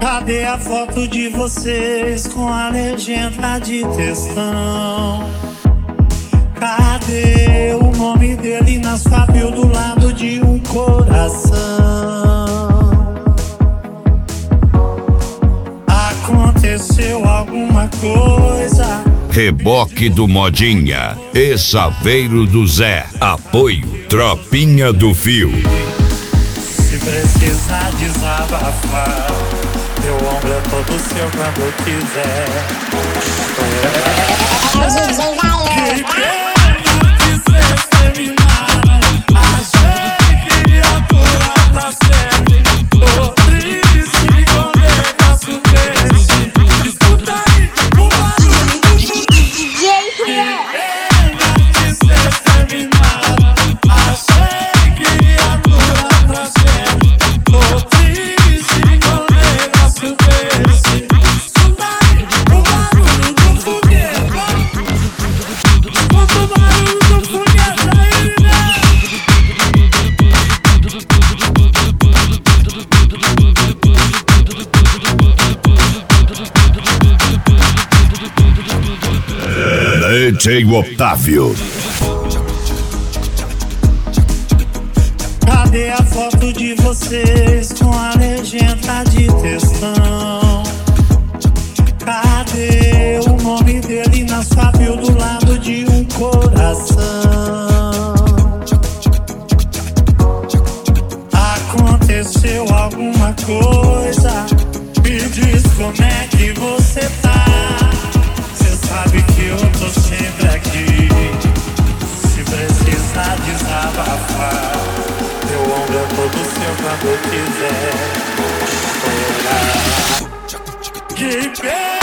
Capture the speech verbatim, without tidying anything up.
Cadê a foto de vocês com a legenda de textão? Cadê o nome dele na sua bio do lado de um coração? Aconteceu alguma coisa? Reboque do Modinha e Saveiro do Zé. Apoio Tropinha do Fio. Se precisar desabafar, meu ombro é todo seu quando quiser. Que pena que cês terminaram. Achei que ia durar pra sempre. Tô triste com negócio desse. Escuta aí o barulho do D J. Que pena que cês terminaram. Achei que ia durar pra sempre. Tô triste com negócio desse. Escuta aí o barulho do foguete. Escuta o barulho do foguete aí, né? D J Otávio. Cadê a foto de vocês com a legenda de textão? Cadê o nome dele na sua bio do lado de um coração? Aconteceu alguma coisa? Me diz como é que você tá. Cê sabe que eu tô sempre aqui. Se precisar desabafar, meu ombro é todo seu quando quiser. Que pena.